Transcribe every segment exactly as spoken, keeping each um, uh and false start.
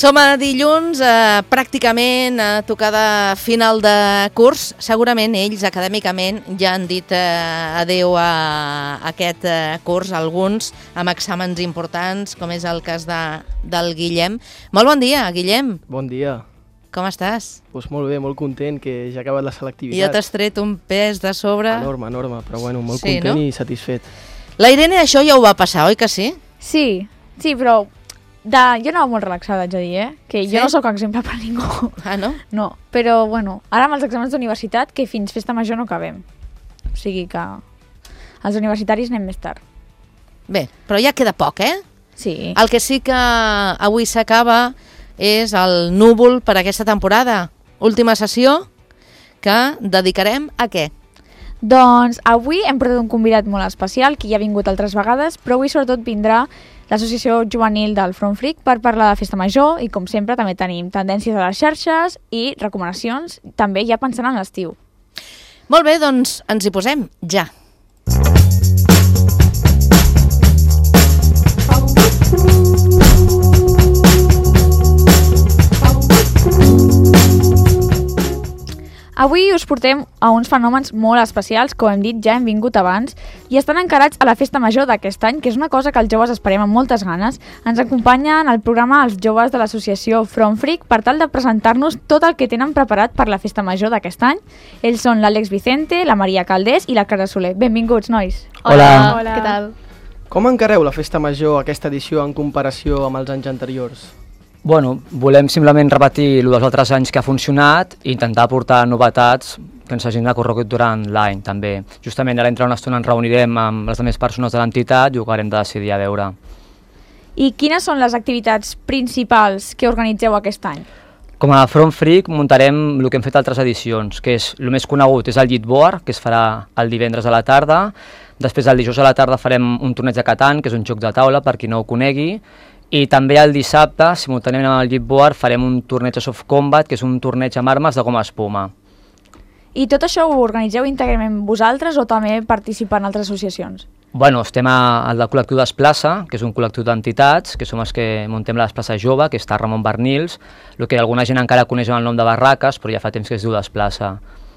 Som a dilluns, eh, pràcticament a tocada final de curs. Segurament ells acadèmicament ja han dit eh, adeu a aquest eh, curs, alguns amb exàmens importants, com és el cas de, del Guillem. Molt bon dia, Guillem. Bon dia. Com estàs? Pues molt bé, molt content que ja ha acabat la selectivitat. I ja t'has tret un pes de sobre. Enorme, enorme, però bueno, molt sí, content, no? I satisfet. La Irene això ja ho va passar, oi que sí? Sí, sí, però de, jo anava molt relaxada, haig de dir, eh? Que sí? jo no sóc exemple per ningú. Ah, no? No, però bueno, ara amb els exàmens d'universitat, que fins festa major no acabem. O sigui que els universitaris anem més tard. Bé, però ja queda poc, eh? Sí. El que sí que avui s'acaba és el núvol per aquesta temporada. Última sessió que dedicarem a què? Doncs avui hem portat un convidat molt especial, que ja ha vingut altres vegades, però avui sobretot vindrà l'associació juvenil del Front Fric per parlar de festa major i, com sempre, també tenim tendències a les xarxes i recomanacions, també ja pensant en l'estiu. Molt bé, doncs ens hi posem ja. Avui us portem a uns fenòmens molt especials, com hem dit, ja hem vingut abans, i estan encarats a la festa major d'aquest any, que és una cosa que els joves esperem amb moltes ganes. Ens acompanyen al programa els joves de l'associació Front Fric per tal de presentar-nos tot el que tenen preparat per la festa major d'aquest any. Ells són l'Àlex Vicente, la Maria Caldés i la Clara Soler. Benvinguts, nois. Hola. Hola. Què tal? Com encareu la festa major aquesta edició en comparació amb els anys anteriors? Bueno, volem simplement repetir el dels altres anys que ha funcionat i intentar aportar novetats que ens hagin recorregut durant l'any, també. Justament ara entre una estona ens reunirem amb les altres persones de l'entitat i ho haurem de decidir a veure. I quines són les activitats principals que organitzeu aquest any? Com a Front Fric muntarem el que hem fet altres edicions, que és el més conegut és el Llitboard, que es farà el divendres a la tarda. Després el dijous a la tarda farem un torneig de Catan, que és un joc de taula per qui no ho conegui. I també el dissabte, simultàniament amb el Llitboard, farem un torneig de Soft Combat, que és un torneig amb armes de goma espuma. I tot això ho organitzeu íntegrament vosaltres o també participen altres associacions? Bueno, estem al col·lectiu Desplaça, que és un col·lectiu d'entitats, que som els que muntem la Desplaça Jove, que està a Ramon Bernils, el que alguna gent encara coneix amb el nom de Barraques, però ja fa temps que es diu Desplaça.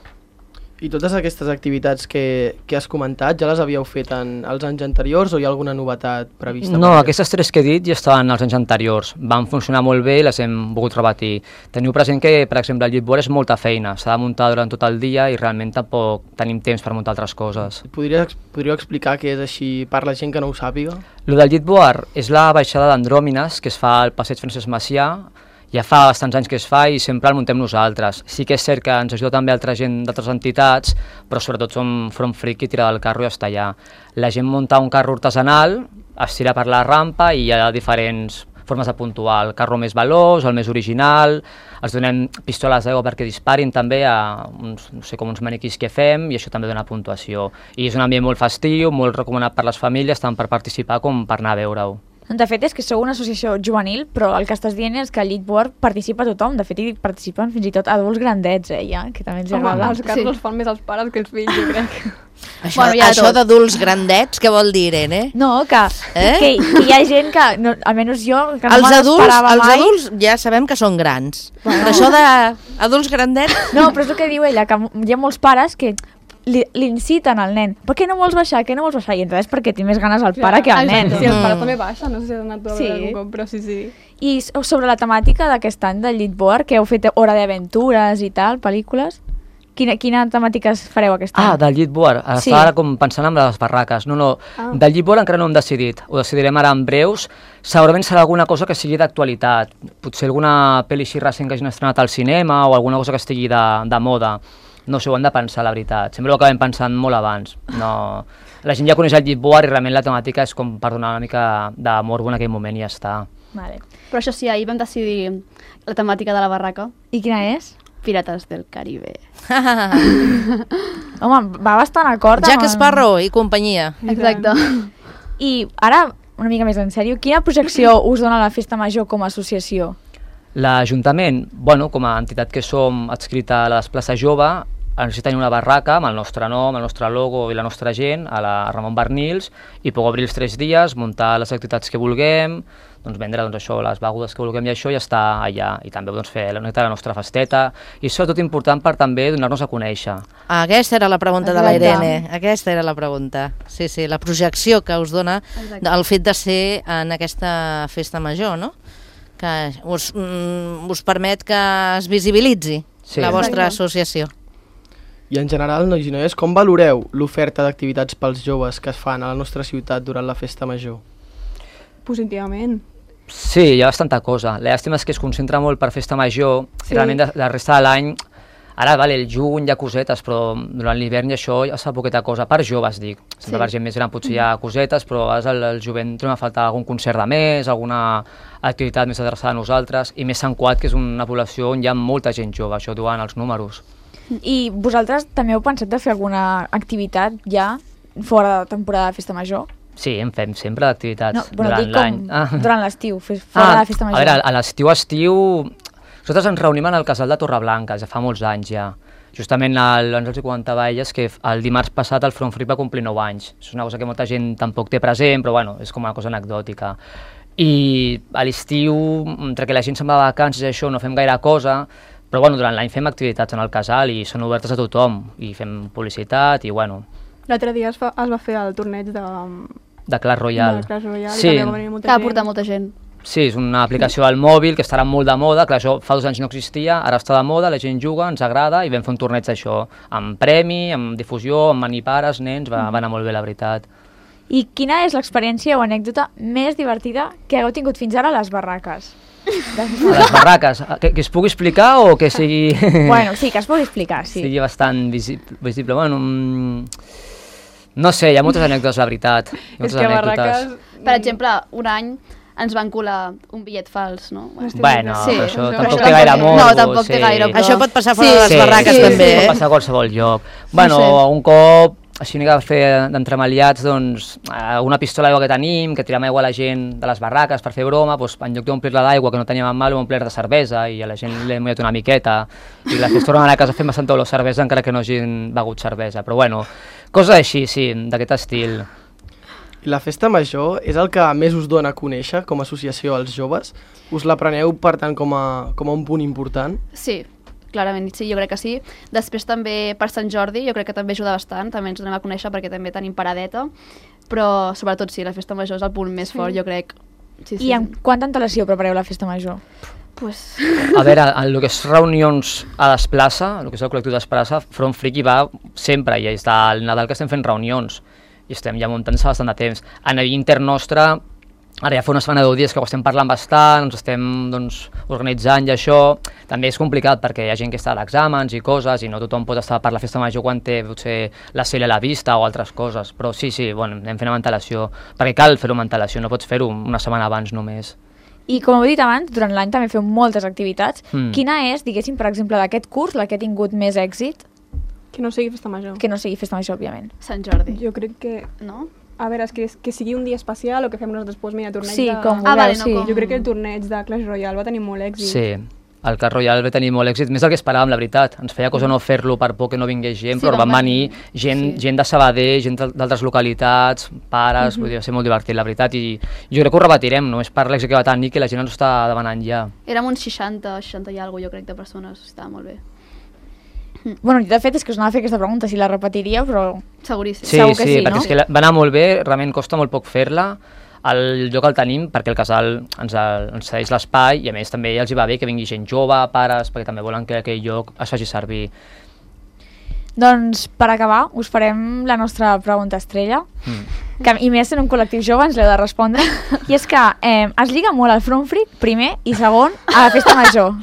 I totes aquestes activitats que, que has comentat ja les havíeu fet en els anys anteriors o hi ha alguna novetat prevista? No, aquestes tres que he dit ja estaven als anys anteriors. Van funcionar molt bé i les hem volgut repetir. Teniu present que, per exemple, el Llitboard és molta feina. S'ha de muntar durant tot el dia i realment tampoc tenim temps per muntar altres coses. Podríeu, podríeu explicar què és així per la gent que no ho sàpiga? Lo del Llitboard és la baixada d'Andròmines que es fa al passeig Francesc Macià. Ja fa bastants anys que es fa i sempre el muntem nosaltres. Sí que és cert que ens ajuda també altra gent d'altres entitats, però sobretot som Front Fric i tira del carro i està allà. La gent munta un carro artesanal, es tira per la rampa i hi ha diferents formes de puntuar. El carro més veloç, el més original, els donem pistoles d'aigua perquè disparin també a uns, no sé, com uns maniquís que fem i això també dona puntuació. I és un ambient molt festiu, molt recomanat per les famílies, tant per participar com per anar a veure-ho. De fet, és que sou una associació juvenil, però el que estàs dient és que al Llitboard participa tothom. De fet, hi participen fins i tot adults grandets, eh, ja, que també ens agrada. Els carros sí. Els fan més els pares que els fills, jo crec. Això, bueno, això d'adults grandets, què vol dir, Irene? No, que, eh? que, que hi ha gent que, no, almenys jo, que no els me adults, l'esperava els mai. adults ja sabem que són grans, bueno. Però això d'adults grandets... No, però és el que diu ella, que hi ha molts pares que l'inciten al nen. Per què no vols baixar? Què no vols baixar? I entonces perquè té més ganes el pare que el nen. Sí, el pare també baixa, no sé si has anat a veure algun cop, però sí, sí. I sobre la temàtica d'aquest any del Llitboard, que heu fet Hora d'Aventures i tal, pel·lícules, quina, quina temàtica fareu aquest any? Ah, del Llitboard. Sí. Estava ara com pensant en les barraques. No, no, ah. Del Llitboard encara no hem decidit. Ho decidirem ara en breus. Segurament serà alguna cosa que sigui d'actualitat. Potser alguna pel·li així recent que hagin estrenat al cinema o alguna cosa que estigui de, de moda. No sé, ho hem de pensar, la veritat. Sempre ho acabem pensant molt abans. No... La gent ja coneix el Llitboard i realment la temàtica és com per donar una mica de morbo en aquell moment i ja està. Vale. Però això sí, ahir vam decidir la temàtica de la barraca. I quina és? Pirates del Caribe. Home, va bastant acord. Jack Sparrow i companyia. Exacte. I ara, una mica més en sèrio, quina projecció us dona la Festa Major com a associació? L'Ajuntament, bueno, com a entitat que som adscrita a la Desplaça Jove, necessita tenir una barraca amb el nostre nom, el nostre logo i la nostra gent a la Ramon Barnils i poder obrir els tres dies, muntar les activitats que vulguem, doncs vendre doncs, això, les begudes que vulguem i això i estar allà. I també doncs, fer la, la nostra festeta i sobretot important per també donar-nos a conèixer. Aquesta era la pregunta de la Exacte. Irene, aquesta era la pregunta. Sí, sí, la projecció que us dona Exacte. el fet de ser en aquesta festa major, no? Que us, mm, us permet que es visibilitzi Sí. la vostra Exacte. associació. I en general, nois i noies, com valoreu l'oferta d'activitats pels joves que es fan a la nostra ciutat durant la festa major? Positivament. Sí, hi ha bastanta cosa. La llàstima és que es concentra molt per festa major Sí. i realment de, la resta de l'any, ara vale, el juny hi ha cosetes, però durant l'hivern i això ja es fa poqueta cosa, per joves dic. Sempre Sí. per gent més gran potser hi ha cosetes, però a vegades el, el jovent trobem a faltar algun concert de més, alguna activitat més adreçada a nosaltres, i més Sant Cugat, que és una població on hi ha molta gent jove, això diuen els números. I vosaltres també heu pensat de fer alguna activitat ja fora de temporada de festa major? Sí, en fem sempre d'activitats No, bueno, durant dic l'any. com Ah. durant l'estiu, fe- fora de la festa A major. veure, a l'estiu, estiu... Nosaltres ens reunim en el casal de Torreblanca, ja fa molts anys ja. Justament, el, ens els comentava a elles que el dimarts passat el Front Free va complir nou anys. És una cosa que molta gent tampoc té present, però bueno, és com una cosa anecdòtica. I a l'estiu, entre que la gent se'n va a vacances i això, no fem gaire cosa, però bueno, durant l'any fem activitats en el casal i són obertes a tothom, i fem publicitat i bueno, L'altre dia es, fa, es va fer el torneig de, de Clash Royale. de Clash Royale Sí. i també va venir molta Que va gent. portar molta gent. Sí, és una aplicació al mòbil que estarà molt de moda, clar, això fa dos anys no existia, ara està de moda, la gent juga, ens agrada i vam fer un torneig d'això, amb premi, amb difusió, amb manipares, nens, va, va anar molt bé la veritat. I quina és l'experiència o anècdota més divertida que heu tingut fins ara a les barraques? A les barraques, que, que es pugui explicar o que sigui, Bueno, sí, que es pugui explicar, sí. sigui bastant visible? visible. Bueno, mm, no sé, hi ha moltes anècdotes, la veritat. Hi ha És moltes que a anècdotes. Barraques... Per exemple, un any ens van colar un bitllet fals, no? Bueno, Bueno, Sí, però això però tampoc això té gaire tampoc- morbo. no, tampoc té sí. gaire, però- Això pot passar fora Sí, de les Sí, barraques sí, també, pot eh? passar a qualsevol lloc. Bueno, sé. un cop, així n'hi va fer d'entremaliats, doncs, eh, una pistola d'aigua que tenim, que tirem aigua a la gent de les barraques per fer broma, doncs, en lloc d'omplir-la d'aigua, que no teníem en mal, ho omplir de cervesa, i a la gent li hem mullat una miqueta, i la fes tornen a casa fent bastanta olor cervesa, encara que no hagin begut cervesa. Però bueno, coses així, sí, d'aquest estil. I la festa major és el que més us dona a conèixer com a associació als joves? Us la preneu, per tant, com a, com a un punt important? Sí, clarament, sí, jo crec que sí. Després també per Sant Jordi, jo crec que també ajuda bastant, també ens donem a conèixer perquè també tenim paradeta, però sobretot sí, la festa major és el punt més Sí. fort, jo crec. Sí, sí, I amb quanta antelació prepareu la festa major? Pues... A veure, en el que és reunions a Desplaça, el que és el col·lectiu Desplaça, Front Friki va sempre, i des del Nadal que estem fent reunions, i estem ja muntant-se bastant de temps. A nivell intern nostre, ara ja fa una setmana o deu dies que ho estem parlant bastant, ens estem doncs, organitzant i això, també és complicat perquè hi ha gent que està d'exàmens i coses i no tothom pot estar per la festa major quan té potser la cel·la a la vista o altres coses, però sí, sí, bueno, anem fent amb antelació, perquè cal fer-ho amb antelació, no pots fer-ho una setmana abans només. I com heu dit abans, durant l'any també feu moltes activitats. Mm. Quina és, diguéssim, per exemple, d'aquest curs, la que ha tingut més èxit? Que no sigui festa major. Que no sigui festa major, òbviament. Sant Jordi, Jo crec que... no? A veure, és que, que sigui un dia especial o que fem nosaltres després, mira, torneig Sí, de... com Ah, vulgueu, vale, no, sí. com- Jo crec que el torneig de Clash Royale va tenir molt èxit. Sí, el Clash Royale va tenir molt èxit, més del que esperàvem, la veritat. Ens feia cosa no fer-lo per por que no vingués gent, Sí, però van van venir venir, gent, sí. gent de Sabadell, gent d'al- d'altres localitats, pares, vull dir, va ser molt divertit, la veritat, i jo crec que ho repetirem, només per l'èxit que va tenir, que la gent ens ho està demanant ja. Érem uns seixanta, seixanta i alguna cosa, jo crec, de persones, estava molt bé. Bueno, de fet, és que us anava a fer aquesta pregunta, si la repetiria, però... Seguríssim. Sí, Segur que sí, sí, perquè no? és que la- va anar molt bé, realment costa molt poc fer-la, el lloc el tenim perquè el casal ens, el, ens cedeix l'espai i a més també els hi va bé que vingui gent jove, pares, perquè també volen que aquell lloc es faci servir. Doncs, per acabar, us farem la nostra pregunta estrella, Mm. que, i més en un col·lectiu jove ens l'heu de respondre, i és que eh, es lliga molt al Front Free, primer, i segon, a la festa major.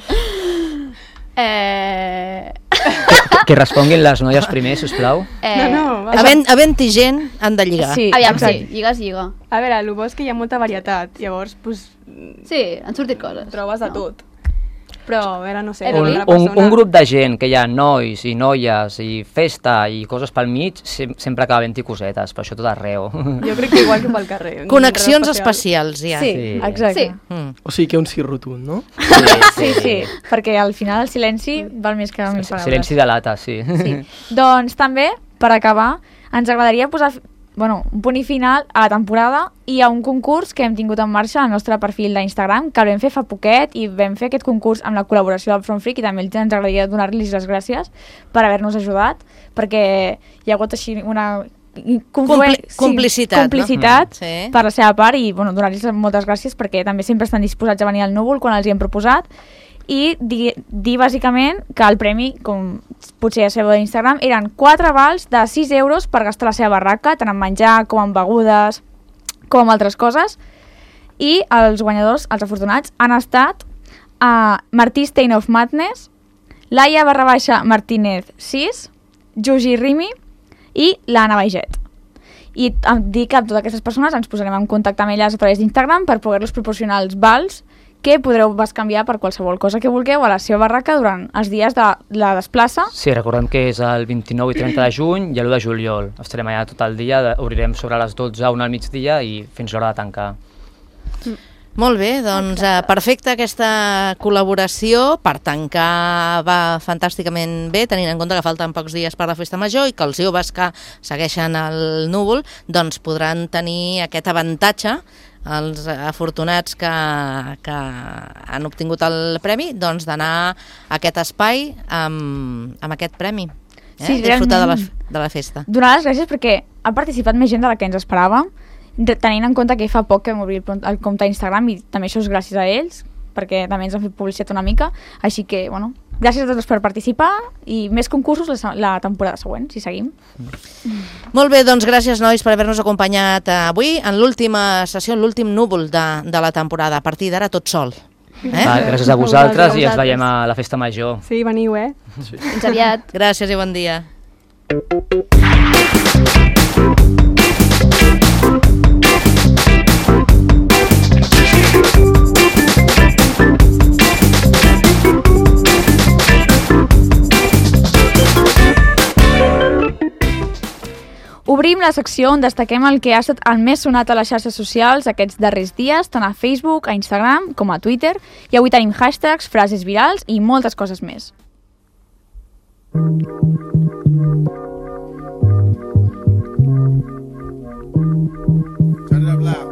Eh... Que, que responguin les noies primer, sisplau. eh... No, no, va. Havent, havent-hi gent, han de lligar. Sí, Aviam, exacte. sí, lliga és lliga. A veure, el bo és que hi ha molta varietat, llavors, pues, Sí, han sortit coses. trobes de tot. però a veure, no sé. Era Un, bé. un, un grup de gent, que hi ha nois i noies i festa i coses pel mig, sem sempre acaba havent-hi cosetes, per això tot arreu. Jo crec que igual que pel carrer. Connexions Res especial. especials, ja. Sí, Sí. exacte. Sí. Mm. O sigui que un sí rotund, no? Sí, sí, perquè al final el silenci val més que mil paraules. Silenci de lata, sí. Sí. Doncs també, per acabar, ens agradaria posar bueno, un punt i final a la temporada i a un concurs que hem tingut en marxa al nostre perfil d'Instagram, que el vam fer fa poquet i vam fer aquest concurs amb la col·laboració del Front Freak i també ens agradaria donar-los les gràcies per haver-nos ajudat, perquè hi ha hagut així una Compli complicitat, sí, complicitat no? Sí. per la seva part i bueno, donar-los moltes gràcies perquè també sempre estan disposats a venir al núvol quan els hi hem proposat i dir, dir bàsicament que el premi, com potser ja sabeu d'Instagram, eren quatre vals de sis euros per gastar a la seva barraca, tant en menjar com en begudes, com en altres coses. I els guanyadors, els afortunats, han estat uh, Martí Stein of Madness, Laia barra baixa Martínez sis, Jugi Rimi i l'Anna Baiget. I em dic que amb totes aquestes persones ens posarem en contacte amb elles a través d'Instagram per poder-los proporcionar els vals que podreu bescanviar per qualsevol cosa que vulgueu a la seva barraca durant els dies de la desplaça. Sí, recordem que és el vint-i-nou i trenta de juny i l'u de juliol. Estarem allà tot el dia, obrirem sobre les dotze a una al migdia i fins l'hora de tancar. Molt bé, doncs eh, perfecte aquesta col·laboració, per tancar va fantàsticament bé, tenint en compte que falten pocs dies per la festa major i que els joves que segueixen el núvol doncs podran tenir aquest avantatge, els afortunats que, que han obtingut el premi, doncs d'anar a aquest espai amb, amb aquest premi, eh? Sí, disfrutar de la, realment. de la festa. Donar les gràcies perquè ha participat més gent de la que ens esperàvem, tenint en compte que fa poc que hem obrit el compte d'Instagram i també això és gràcies a ells, perquè també ens han fet publicitat una mica, així que, bueno, gràcies a tots per participar i més concursos la, la temporada següent, si seguim. Molt bé, doncs gràcies nois per haver-nos acompanyat avui en l'última sessió, en l'últim núvol de, de la temporada, a partir d'ara tot sol. Eh? Va, gràcies a vosaltres i ens veiem a la festa major. Sí, veniu, eh? Sí. Fins aviat. Gràcies i bon dia. Obrim la secció on destaquem el que ha estat el més sonat a les xarxes socials aquests darrers dies, tant a Facebook, a Instagram com a Twitter, i avui tenim hashtags, frases virals i moltes coses més. Turn it up loud.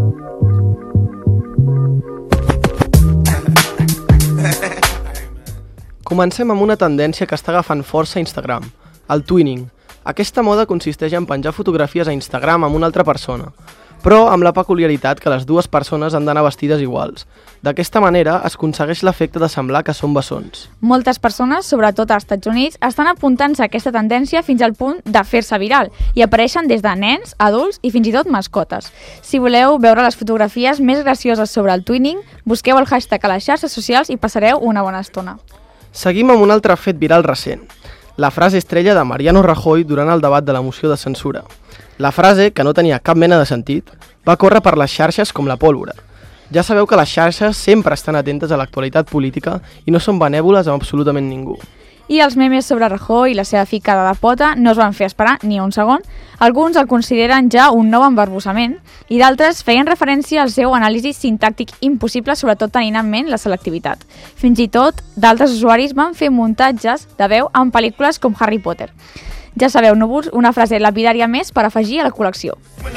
Comencem amb una tendència que està agafant força a Instagram, el twinning. Aquesta moda consisteix en penjar fotografies a Instagram amb una altra persona, però amb la peculiaritat que les dues persones han d'anar vestides iguals. D'aquesta manera es aconsegueix l'efecte de semblar que són bessons. Moltes persones, sobretot als Estats Units, estan apuntant-se a aquesta tendència fins al punt de fer-se viral i apareixen des de nens, adults i fins i tot mascotes. Si voleu veure les fotografies més gracioses sobre el twinning, busqueu el hashtag a les xarxes socials i passareu una bona estona. Seguim amb un altre fet viral recent. La frase estrella de Mariano Rajoy durant el debat de la moció de censura. La frase, que no tenia cap mena de sentit, va córrer per les xarxes com la pólvora. Ja sabeu que les xarxes sempre estan atentes a l'actualitat política i no són benèvoles amb absolutament ningú. I els memes sobre Rajoy i la seva ficada de pota no es van fer esperar ni un segon. Alguns el consideren ja un nou embarbussament i d'altres feien referència al seu anàlisi sintàctic impossible, sobretot tenint en ment la selectivitat. Fins i tot, d'altres usuaris van fer muntatges de veu en pel·lícules com Harry Potter. Ja sabeu, núvols, una frase lapidària més per afegir a la col·lecció.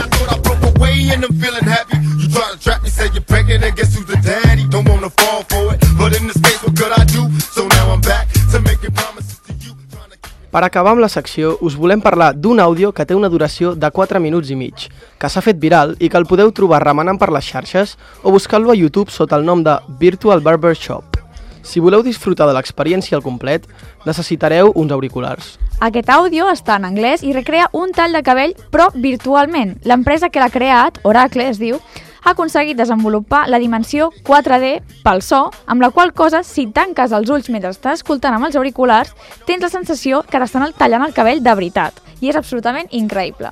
Per acabar amb la secció, us volem parlar d'un àudio que té una duració de quatre minuts i mig, que s'ha fet viral i que el podeu trobar remenant per les xarxes o buscant-lo a YouTube sota el nom de Virtual Barber Shop. Si voleu disfrutar de l'experiència al complet, necessitareu uns auriculars. Aquest àudio està en anglès i recrea un tall de cabell, però virtualment. L'empresa que l'ha creat, Oracle es diu, ha aconseguit desenvolupar la dimensió quatre D pel so, amb la qual cosa, si tanques els ulls mentre estàs escoltant amb els auriculars, tens la sensació que t'estan tallant el cabell de veritat. I és absolutament increïble.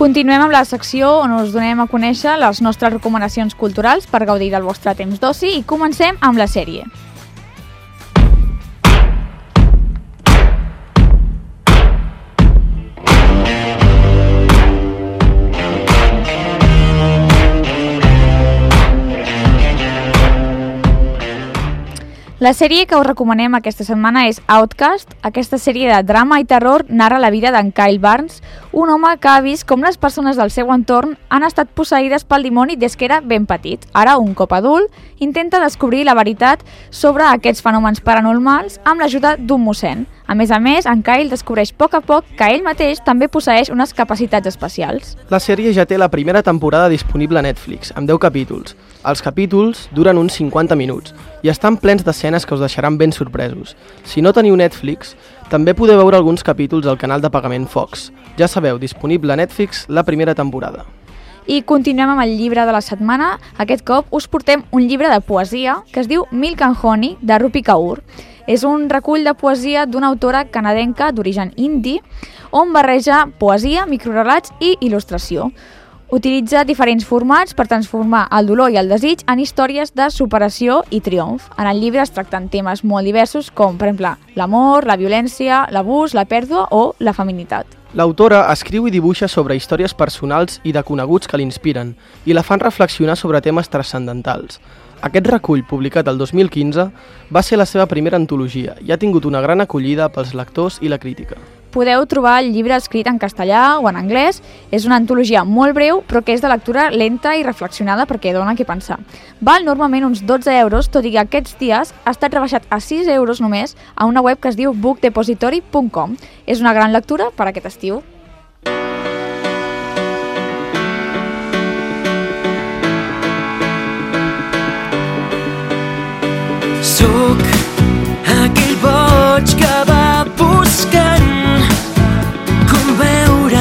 continuem amb la secció on us donem a conèixer les nostres recomanacions culturals per gaudir del vostre temps d'oci i comencem amb la sèrie. La sèrie que us recomanem aquesta setmana és Outcast. Aquesta sèrie de drama i terror narra la vida d'en Kyle Barnes, un home que ha vist com les persones del seu entorn han estat posseïdes pel dimoni des que era ben petit. Ara, un cop adult, intenta descobrir la veritat sobre aquests fenòmens paranormals amb l'ajuda d'un mossèn. A més a més, en Kyle descobreix a poc a poc que ell mateix també posseeix unes capacitats especials. La sèrie ja té la primera temporada disponible a Netflix, amb deu capítols. Els capítols duren uns cinquanta minuts i estan plens d'escenes que us deixaran ben sorpresos. Si no teniu Netflix, també podeu veure alguns capítols al canal de pagament Fox. Ja sabeu, disponible a Netflix la primera temporada. I continuem amb el llibre de la setmana. Aquest cop us portem un llibre de poesia que es diu Milk and Honey, de Rupi Kaur. És un recull de poesia d'una autora canadenca d'origen indi on barreja poesia, microrelats i il·lustració. Utilitza diferents formats per transformar el dolor i el desig en històries de superació i triomf. En el llibre es tracten temes molt diversos com, per exemple, l'amor, la violència, l'abús, la pèrdua o la feminitat. L'autora escriu i dibuixa sobre històries personals i de coneguts que l'inspiren i la fan reflexionar sobre temes transcendentals. Aquest recull, publicat el dos mil quinze, va ser la seva primera antologia i ha tingut una gran acollida pels lectors i la crítica. Podeu trobar el llibre escrit en castellà o en anglès. És una antologia molt breu, però que és de lectura lenta i reflexionada perquè dona què pensar. Val normalment uns dotze euros, tot i que aquests dies ha estat rebaixat a sis euros només a una web que es diu book depository punt com. És una gran lectura per aquest estiu. Soc aquell boig que va buscant com veure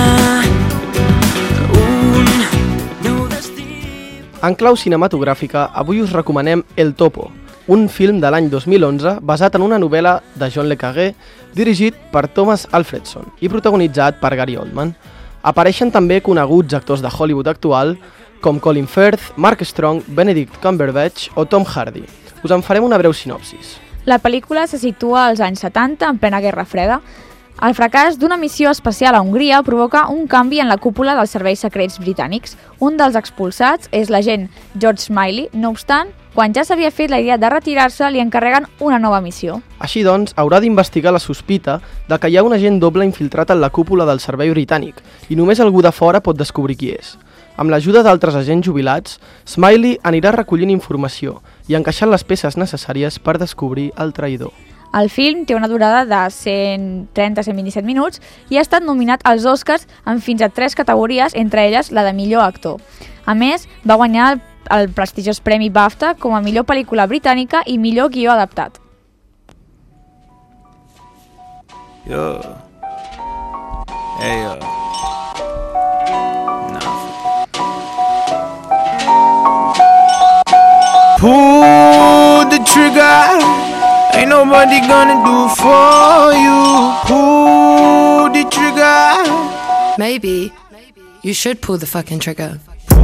un nou destí. En clau cinematogràfica, avui us recomanem El Topo, un film de l'any dos mil onze basat en una novel·la de John le Carré dirigit per Thomas Alfredson i protagonitzat per Gary Oldman. Apareixen també coneguts actors de Hollywood actual com Colin Firth, Mark Strong, Benedict Cumberbatch o Tom Hardy. Us en farem una breu sinopsis. La pel·lícula se situa als anys setanta, en plena Guerra Freda. El fracàs d'una missió espacial a Hongria provoca un canvi en la cúpula dels serveis secrets britànics. Un dels expulsats és l'agent George Smiley. No obstant, quan ja s'havia fet la idea de retirar-se, li encarreguen una nova missió. Així doncs, haurà d'investigar la sospita de que hi ha un agent doble infiltrat en la cúpula del servei britànic i només algú de fora pot descobrir qui és. Amb l'ajuda d'altres agents jubilats, Smiley anirà recollint informació i encaixant les peces necessàries per descobrir el traïdor. El film té una durada de cent trenta a cent vint-i-set minuts i ha estat nominat als Oscars en fins a tres categories, entre elles la de millor actor. A més, va guanyar el, el prestigiós Premi BAFTA com a millor pel·lícula britànica i millor guió adaptat. Yo. Hey, yo. Pull the trigger, ain't nobody gonna do for you. Pull the trigger. Maybe you should pull the fucking trigger.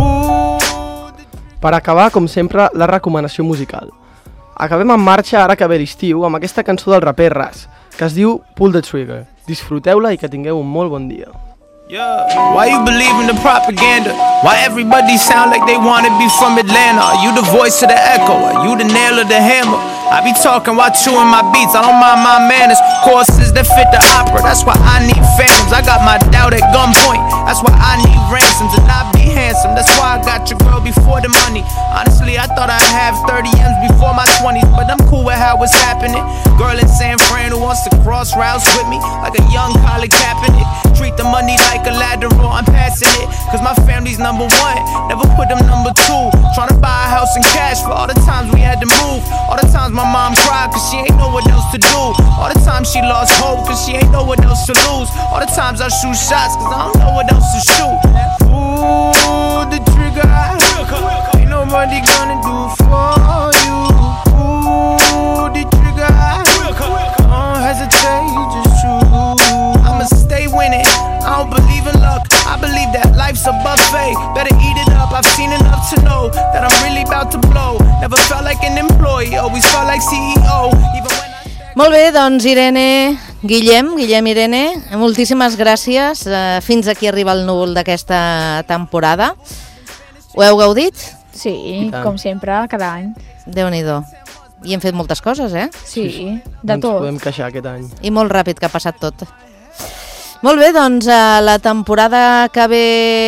Per acabar, com sempre, la recomanació musical. Acabem en marxa ara que ve l'estiu amb aquesta cançó del raper Ras, que es diu Pull the Trigger. Disfruteu-la i que tingueu un molt bon dia. Yeah. Why you believe in the propaganda? Why everybody sound like they wanna be from Atlanta? Are you the voice of the echo? Are you the nail of the hammer? I be talking while chewing my beats, I don't mind my manners. Courses that fit the opera, that's why I need phantoms. I got my doubt at gunpoint, that's why I need ransoms. And I be handsome, that's why I got your girl before the money. Honestly, I thought I'd have thirty M's before my twenties, but I'm cool with how it's happening. Girl in San Fran who wants to cross routes with me, like a young Colin Kaepernick. Treat the money like a lateral, I'm passing it, cause my family's number one, never put them number two. Tryna buy a house in cash for all the times we had to move. All the times my mom cried cause she ain't know what else to do. All the times she lost hope cause she ain't know what else to lose. All the times I shoot shots cause I don't know what else to shoot. Pull the trigger, ain't nobody gonna do for you. Pull the trigger, don't hesitate, just shoot. I'ma stay winning, I don't believe in luck, I believe that life's Never felt like an employee, always felt like C E O. Even when I... Molt bé, doncs Irene, Guillem, Guillem Irene, moltíssimes gràcies. Uh, fins aquí arriba el núvol d'aquesta temporada. Ho heu gaudit? Sí, com sempre, cada any. Déu-n'hi-do. I hem fet moltes coses, eh? Sí, Sí, sí. de Ens tot. podem queixar aquest any. I molt ràpid que ha passat tot. Molt bé, doncs uh, la temporada que ve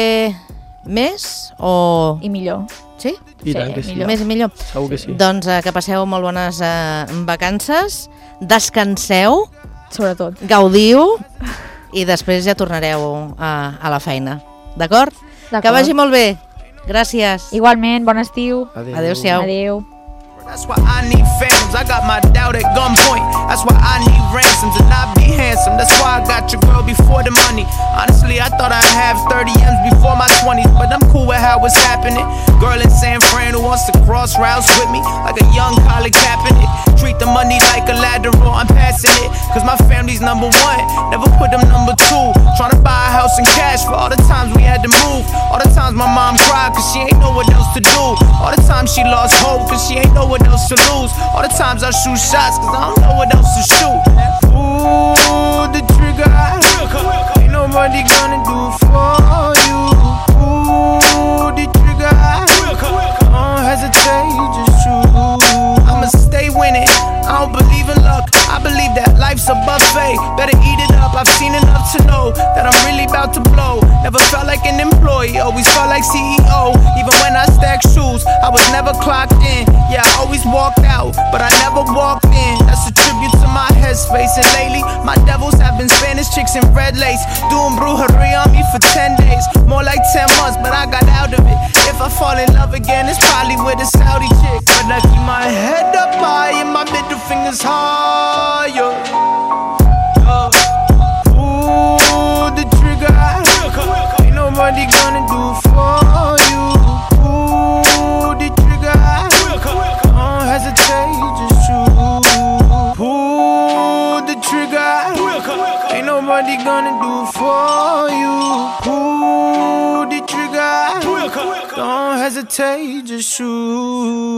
més o... I millor. Sí? I Sí, tant que sí. millor. Més i millor. Segur que sí. Doncs uh, que passeu molt bones uh, vacances, descanseu, Sobretot. gaudiu i després ja tornareu a, a la feina. D'acord? D'acord. Que vagi molt bé. Gràcies. Igualment, bon estiu. Adéu. Adéu-siau. Adéu. That's why I need phantoms. I got my doubt at gunpoint. That's why I need ransoms and not be handsome. That's why I got your girl before the money. Honestly, I thought I'd have thirty M's before my twenties, but I'm cool with how it's happening. Girl in San Fran who wants to cross routes with me like a young Colin Kaepernick. Treat the money like a lateral, I'm passing it. Cause my family's number one, never put them number two. Trying to buy a house in cash for all the times we had to move. All the times my mom cried cause she ain't know what else to do. All the times she lost hope cause she ain't know what else to lose. All the times I shoot shots cause I don't know what else to shoot. Ooh, the trigger, ain't nobody gonna do for you. Ooh, the trigger, don't hesitate, you just shoot. I'ma stay winning, I don't believe in luck. I believe that life's a buffet, better eat it up. I've seen enough to know that I'm really about to blow. Never felt like an employee, always felt like C E O. Even when I stacked shoes, I was never clocked in. Yeah, I always walked out, but I never walked in. That's a tribute to my headspace. And lately, my devils have been Spanish chicks in red lace, doing brujeria on me for ten days, more like ten months, but I got out of it. If I fall in love again, it's probably with a Saudi chick. But I keep my head up high and my middle fingers higher. Uh, ooh, the trigger, ain't nobody gonna do for you. Ooh, the trigger, don't hesitate, you just shoot. Pull the trigger, ain't nobody gonna do for you. Pull the trigger, don't hesitate, just shoot.